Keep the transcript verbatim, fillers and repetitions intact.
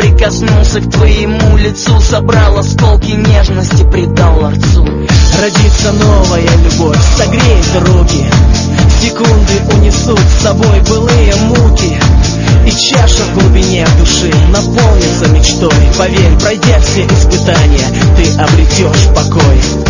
прикоснулся к твоему лицу, собрал осколки нежности, придал ларцу. Родится новая любовь, согреет руки, секунды унесут с собой былые муки, и чаша в глубине души наполнится мечтой. Поверь, пройдя все испытания, ты обретешь покой.